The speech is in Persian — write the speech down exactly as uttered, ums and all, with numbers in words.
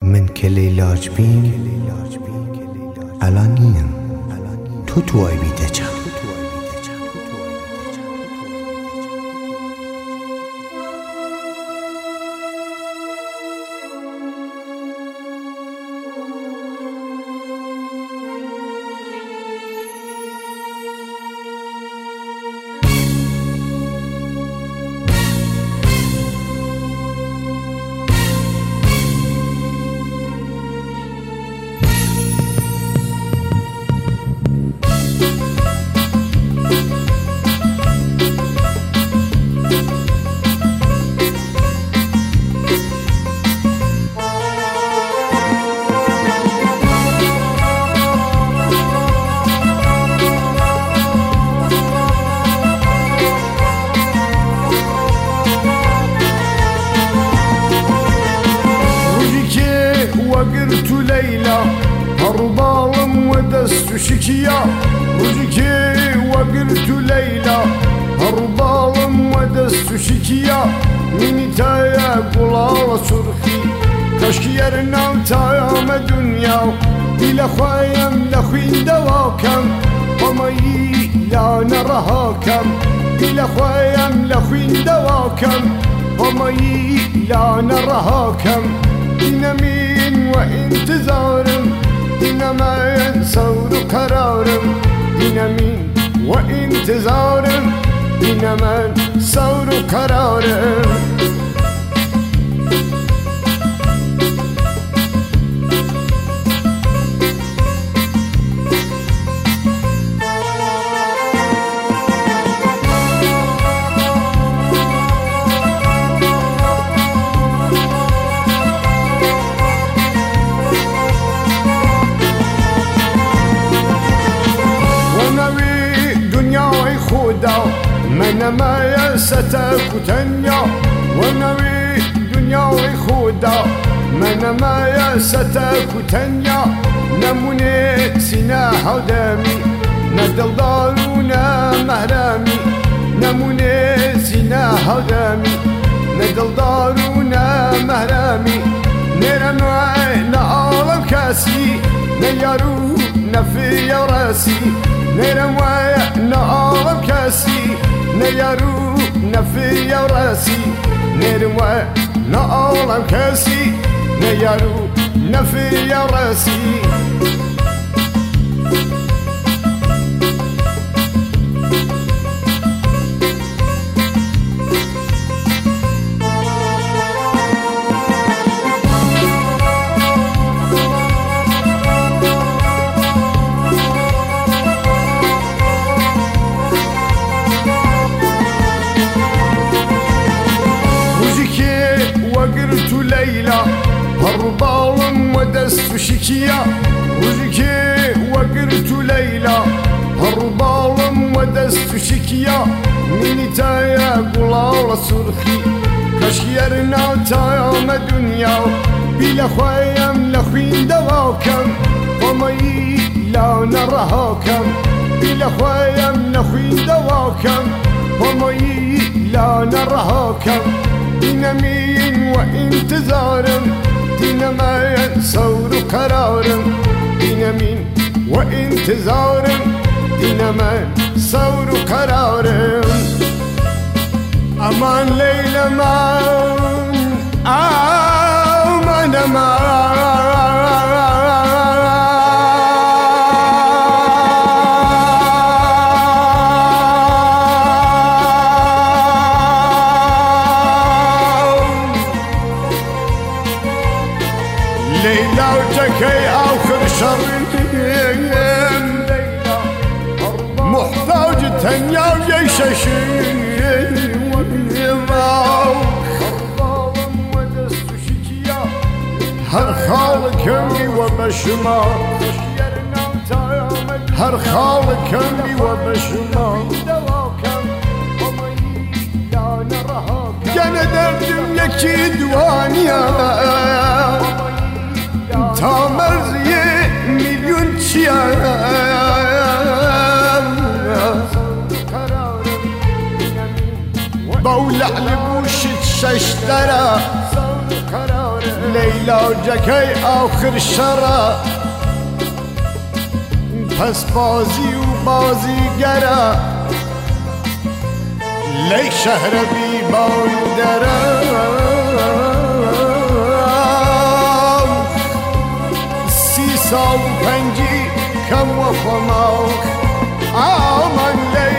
من که لیلاج بیم الانیم تو توی بیده چم قرت ليلى هربالم ودست شكيا وجكي وقرت ليلى هربالم ودست شكيا من تايا قلال سرخي كشكي يرنا تايا دنيا إلى خايم لخوين دواكم ومي لا نرهاكم إلى خايم لخوين دواكم ومي لا نرهاكم دينامين وانتظارم دينما ينصور قرارم دينامين وانتظارم دينما ينصور قرارم من ما يستك تنيا ونوي دنيا خدا من ما يستك تنيا نموني سنا هدامي ندل دارونا مهرامي نموني سنا هدامي ندل دارونا مهرامي نرمي نعالم كاسي نيارو نفي راسي نرمي نعالم كاسي نيارو نفي راسي نرمي نعالم كاسي نيارو نفي راسي وقرت ليلى هربالم ودست شكيا وجكي وقرت ليلى هربالم ودست شكيا من تايا قلال سرخي كشيرنا تايا دنيا بلا خايم لخوين دواكم ومي لا نرهاكم بلا خايم لخوين دواكم ومي لا نرهاكم دينامين وانتظارم دينما ينصور قرارم دينامين وانتظارم دينما ينصور قرارم امان ليلى مان امان امان ليلى وجكي آخر شرين محتاج تنيا وجيششين هر خالق كمي وبشما هر خالق كمي وبشما جنة دردم يكي دوانيا تا مرزی میلیون چیه با لعل بوشت شش دره لیلا جکی آخر شرا پس بازی و بازیگرا لی شهر بی باندرم سی سال و پنجی کم و خماخ آمن لی